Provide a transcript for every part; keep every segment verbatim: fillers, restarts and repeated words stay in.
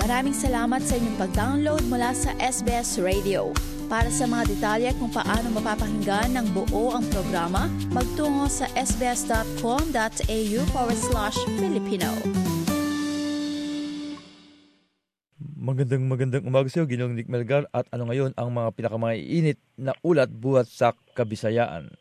Maraming salamat sa inyong pag-download mula sa S B S Radio. Para sa mga detalye kung paano mapapakinggan ng buo ang programa, magtungo sa sbs.com.au forward slash Filipino. Magandang magandang umaga sa iyo, Ginoong Nick Melgar. At ano ngayon ang mga pinakamaiinit na ulat buhat sa Kabisayaan?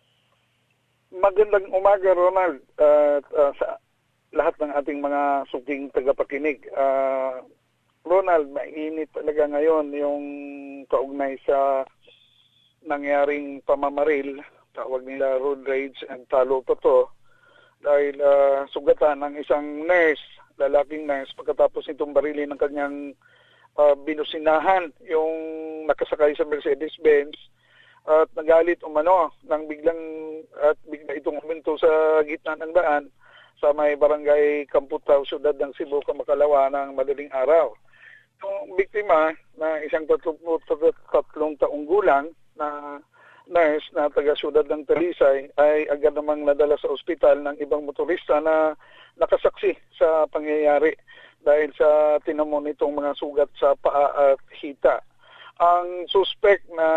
Magandang umaga, Ronald, at uh, sa lahat ng ating mga suking tagapakinig. Uh, Ronald, mainit talaga ngayon yung kaugnay sa nangyaring pamamaril, tawag nila road rage and talo pa to, dahil uh, sugatan ng isang nurse, lalaking nurse, pagkatapos nitong barilin ng kanyang uh, binusinahan yung nakasakay sa Mercedes-Benz at nagalit umano nang biglang at bigla itong huminto sa gitna ng daan sa may barangay Kamputaw, Siyudad ng Cebu, Kamakalawa ng madaling araw. Yung biktima na isang tatlong taong gulang na nurse na taga Siyudad ng Talisay ay agad namang nadala sa ospital ng ibang motorista na nakasaksi sa pangyayari dahil sa tinamo nitong mga sugat sa paa at hita. Ang suspect na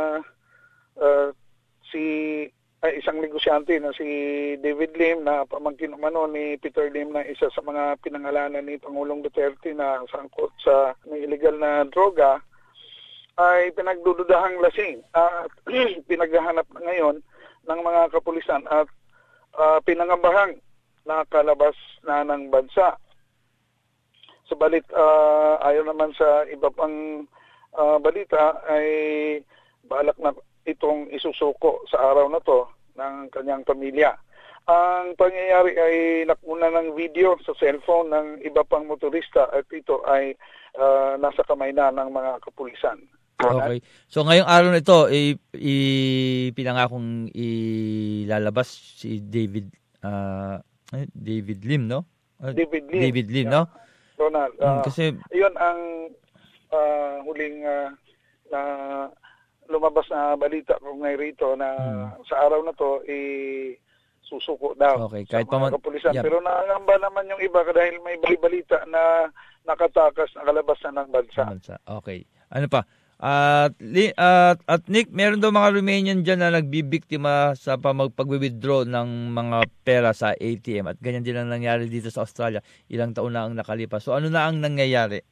uh, si ay isang negosyante na si David Lim na pamangkin umano ni Peter Lim na isa sa mga pinangalanan ni Pangulong Duterte na sangkot sa may illegal na droga ay pinagdududahang lasing at uh, pinaghahanap na ngayon ng mga kapulisan at uh, pinangambahang nakalabas na ng bansa. Subalit uh, ayon naman sa iba pang uh, balita ay balak na itong isusuko sa araw na to ng kanyang pamilya. Ang pangyayari ay nakuna ng video sa cellphone ng iba pang motorista at ito ay uh, nasa kamay na ng mga kapulisan. Okay. So ngayong araw na ito, ipinangakong ilalabas si David uh, David Lim, no? Uh, David Lim. David Lim, yeah. No? Ronald, uh, hmm, kasi iyon ang uh, huling uh, na lumabas na balita kung ngay rito na hmm. sa araw na to eh susuko daw okay, kahit sa mga kapulisan. Yep. Pero nangangamba naman yung iba dahil may balita na nakatakas, nakalabas na ng bansa. bansa. Okay. Ano pa? At, at, at Nick, meron daw mga Romanian dyan na nagbibiktima sa pag-withdraw ng mga pera sa A T M at ganyan din ang nangyari dito sa Australia. Ilang taon na ang nakalipas. So ano na ang nangyayari?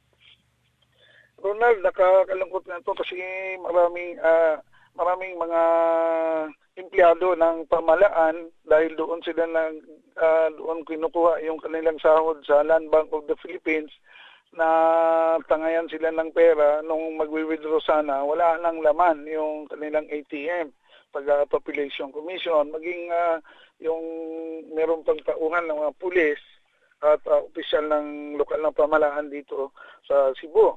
Ronald, nakakalungkot na ito kasi maraming uh, maraming mga empleyado ng pamahalaan dahil doon sila nag uh, doon kinukuha yung kanilang sahod sa Land Bank of the Philippines na tangayan sila ng pera nung magwi-withdraw sana, wala nang laman yung kanilang A T M, taga Population Commission, maging uh, yung meron pang tauhan ng mga pulis at uh, opisyal ng lokal na pamahalaan dito sa Cebu.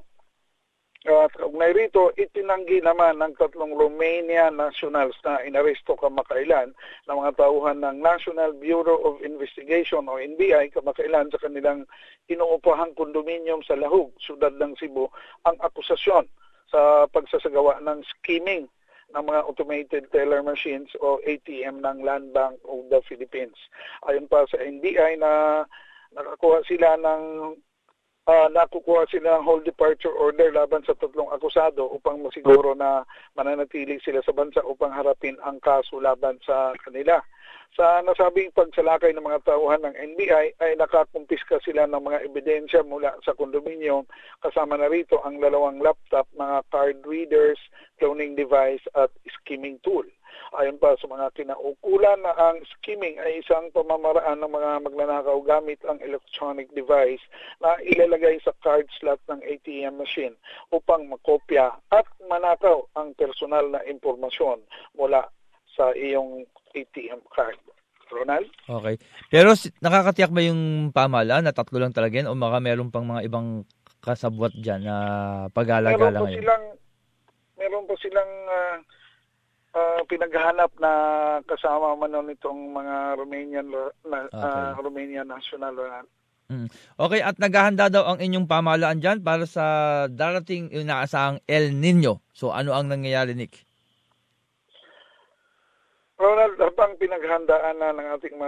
At kaugnay rito, itinanggi naman ng tatlong Romanian nationals na inaresto kamakailan ng mga tauhan ng National Bureau of Investigation o N B I kamakailan sa kanilang inuupahang kondominium sa Lahug, Siyudad ng Cebu, ang akusasyon sa pagsasagawa ng skimming ng mga automated teller machines o A T M ng Land Bank of the Philippines. Ayon pa sa N B I na nakakuha sila ng Uh, nakukuha sila ng whole departure order laban sa tatlong akusado upang masiguro na mananatili sila sa bansa upang harapin ang kaso laban sa kanila. Sa nasabing pagsalakay ng mga tauhan ng N B I ay nakakumpiska sila ng mga ebidensya mula sa kondominium, kasama na rito ang dalawang laptop, mga card readers, cloning device at skimming tool. Ayon pa sa mga kinaukulan na ang skimming ay isang pamamaraan ng mga magnanakaw gamit ang electronic device na ilalagay sa card slot ng A T M machine upang makopya at manakaw ang personal na impormasyon mula sa iyong A T M card. Ronald? Okay. Pero nakakatiyak ba yung pamahalaan na tatlo lang talaga yan o baka meron pang mga ibang kasabwat dyan na pag-alagala ngayon? Silang, meron pa silang uh, uh, pinaghahanap na kasama man nitong mga Romanian na, okay. uh, Romanian national. Mm. Okay, at naghahanda daw ang inyong pamahalaan dyan para sa darating inaasahang El Nino. So ano ang nangyayari, Nick? Ronald, habang pinaghandaan na ng ating mga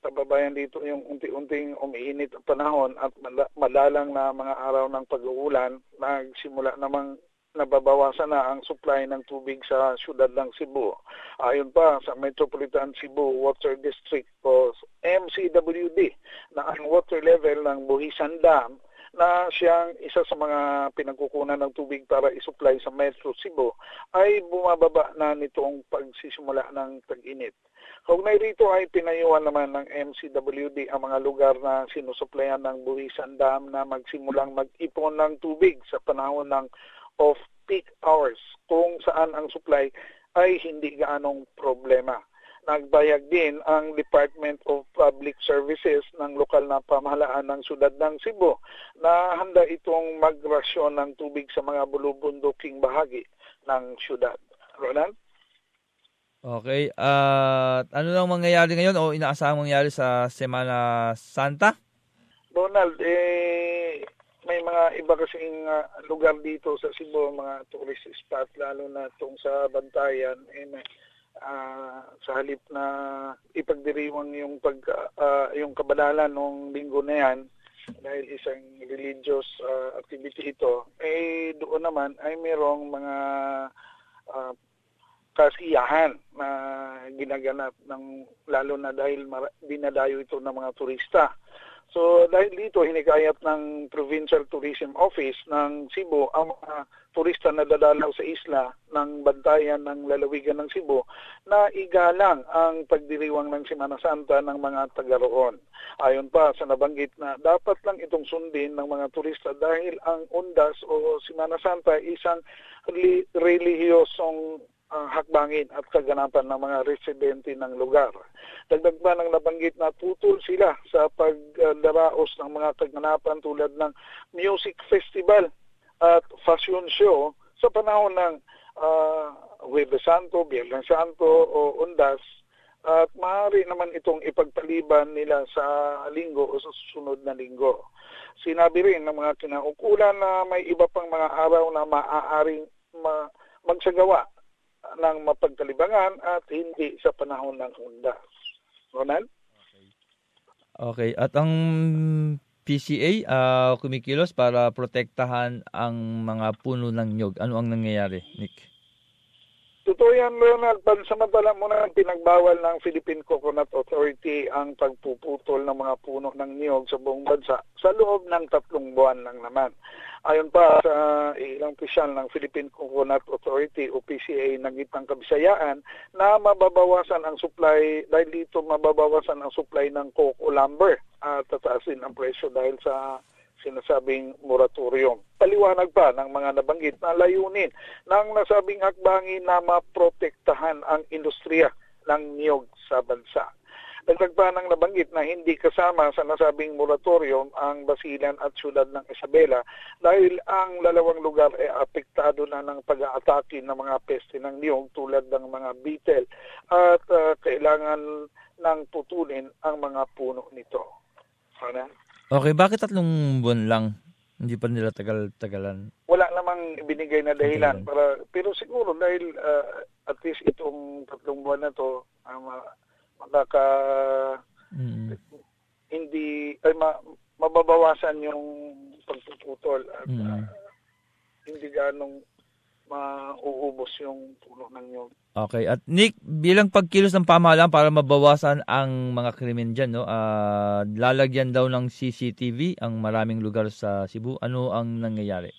kababayan dito yung unti-unting umiinit ang panahon at madalang na mga araw ng pag-uulan, nagsimula namang nababawasan na ang supply ng tubig sa siyudad ng Cebu. Ayon pa sa Metropolitan Cebu Water District o M C W D na ang water level ng Buhisan Dam na siyang isa sa mga pinagkukunan ng tubig para isupply sa Metro Cebu ay bumababa na nitong pagsisimula ng tag-init. Kaugnay rito ay pinayuhan naman ng M C W D ang mga lugar na sinusuplayan ng Buhisan Dam na magsimulang mag-ipon ng tubig sa panahon ng off-peak hours kung saan ang supply ay hindi gaanong problema. Nagbayag din ang Department of Public Services ng lokal na pamahalaan ng siyudad ng Cebu na handa itong magrasyon ng tubig sa mga bulubunduking bahagi ng siyudad. Ronald? Okay. At uh, ano lang mangyayari ngayon o inaasahang mangyayari sa Semana Santa? Ronald, eh, may mga iba kasing uh, lugar dito sa Cebu, mga tourist spot, lalo na itong sa Bantayan, eh, uh, sa halip na ipagdiriwang yung, pag, uh, yung kabanalan ng linggo na yan, dahil isang religious uh, activity ito, eh doon naman ay mayroong mga uh, kasiyahan na ginaganap ng, lalo na dahil mara- dinadayo ito ng mga turista. So dahil dito hinikayat ng Provincial Tourism Office ng Cebu ang mga turista na dadalaw sa isla ng Bantayan ng lalawigan ng Cebu na igalang ang pagdiriwang ng Semana Santa ng mga taga roon. Ayon pa sa nabanggit na dapat lang itong sundin ng mga turista dahil ang Undas o Semana Santa ay isang li- relihiyosong ang hakbangin at kaganapan ng mga residente ng lugar. Dagdag pa ng nabanggit na tutol sila sa pagdaraos ng mga kaganapan tulad ng music festival at fashion show sa panahon ng uh, Huwebes Santo, Biyernes Santo o Undas, at maaari naman itong ipagpaliban nila sa linggo o sa susunod na linggo. Sinabi rin ng mga kinaukulan na may iba pang mga araw na maaaring ma- magsagawa ng mapagkalibangan at hindi sa panahon ng Undas. Ronald? Okay. Okay. At ang P C A uh, kumikilos para protektahan ang mga puno ng nyog. Ano ang nangyayari, Nick? Totoo yan, Ronald. Pansamantala mo na pinagbawal ng Philippine Coconut Authority ang pagpuputol ng mga puno ng niyog sa buong bansa sa loob ng tatlong buwan lang naman. Ayon pa sa ilang opisyal ng Philippine Coconut Authority o P C A ng Gitnang Kabisayaan na mababawasan ang supply, dahil dito mababawasan ang supply ng coco lumber at tataasin ang presyo dahil sa sinasabing moratorium. Paliwanag pa ng mga nabanggit na layunin ng nasabing hakbangin na maprotektahan ang industriya ng niyog sa bansa. Dagdag pa ng nabanggit na hindi kasama sa nasabing moratorium ang Basilan at siyudad ng Isabela dahil ang lalawang lugar ay apektado na ng pag-aatake ng mga peste ng niyog tulad ng mga beetle at uh, kailangan ng putulin ang mga puno nito. Ano? Okay, bakit tatlong buwan lang? Hindi pa nila tagal-tagalan? Wala namang ibinigay na dahilan. Para, pero siguro dahil uh, at least itong tatlong buwan na to, uh, makaka mm. hindi ay ma, mababawasan yung pagpuputol at mm. uh, hindi ganong mauubos yung puno ng nyog. Okay. At Nick, bilang pagkilos ng pamahalaan para mabawasan ang mga krimen dyan, no? Uh, lalagyan daw ng C C T V ang maraming lugar sa Cebu. Ano ang nangyayari?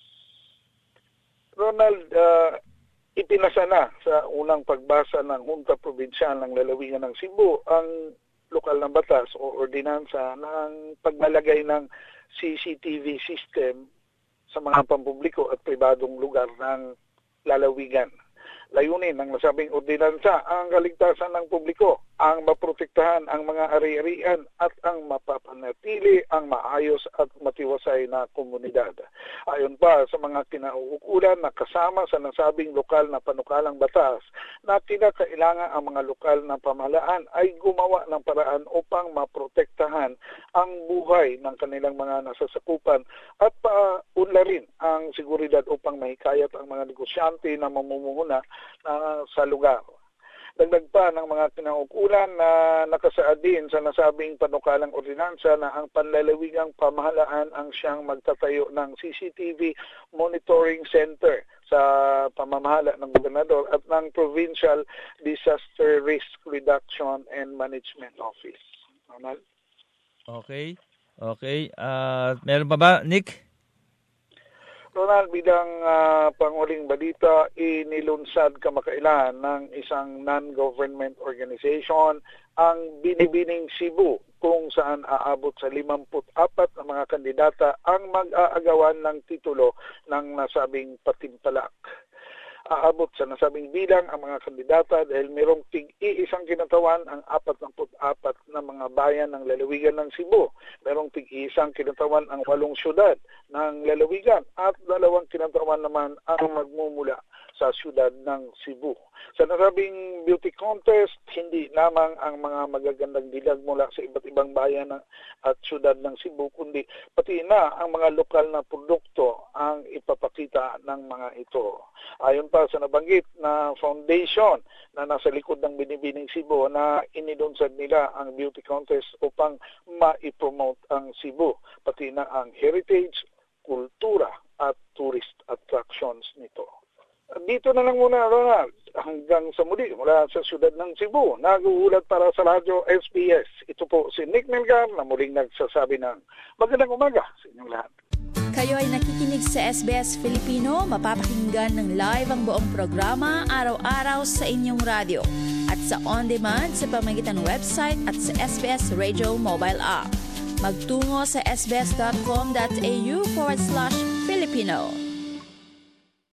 Ronald, uh, ipinasa na sa unang pagbasa ng Junta Provincial ng Lalawigan ng Cebu ang lokal na batas o ordinansa ng paglalagay ng C C T V system sa mga pampubliko at pribadong lugar ng lalawigan. Layunin ng nasabing ordinansa ang kaligtasan ng publiko, ang maprotektahan ang mga ari-arian at ang mapapanatili ang maayos at matiwasay na komunidad. Ayon pa sa mga kinauukulan na kasama sa nasabing lokal na panukalang batas na kinakailangan ang mga lokal na pamahalaan ay gumawa ng paraan upang maprotektahan ang buhay ng kanilang mga nasasakupan at paunlarin ang seguridad upang mahikayat ang mga negosyante na mamumuhuna na sa lugar. Dagdag pa ng mga kinaukulan na nakasaad din sa nasabing panukalang ordinansa na ang panlalawigang pamahalaan ang siyang magtatayo ng C C T V Monitoring Center sa pamamahala ng gobernador at ng Provincial Disaster Risk Reduction and Management Office. Ronald? Okay. Okay. Uh, meron pa ba, Nick? Ronald, bilang uh, panguling balita, inilunsad kamakailan ng isang non-government organization ang Binibining Cebu kung saan aabot sa limampu't apat na mga kandidata ang mag-aagawan ng titulo ng nasabing patimpalak. Aabot sa nasabing bilang ang mga kandidata dahil mayroong tig-iisang kinatawan ang apatnamput apat na mga bayan ng lalawigan ng Cebu. Mayroong tig-iisang kinatawan ang walong syudad ng lalawigan at dalawang kinatawan naman ang magmumula sa syudad ng Cebu. Sa nasabing beauty contest, hindi lamang ang mga magagandang dilag mula sa iba't ibang bayan at syudad ng Cebu, kundi pati na ang mga lokal na produkto ang ipapakita ng mga ito. Ayon pa sa nabanggit na foundation na nasa likod ng Binibining Cebu na inilunsad nila ang beauty contest upang ma-promote ang Cebu, pati na ang heritage, kultura at tourist attractions nito. Dito na lang muna, Ronald. Hanggang sa muli mula sa siyudad ng Cebu. Nag-uulat para sa Radyo S B S. Ito po si Nick Melgar na muling nagsasabi ng magandang umaga sa inyong lahat. Kayo ay nakikinig sa S B S Filipino. Mapapakinggan ng live ang buong programa araw-araw sa inyong radyo at sa on-demand sa pamamagitan ng website at sa S B S Radio mobile app. Magtungo sa sbs.com.au forward slash Filipino.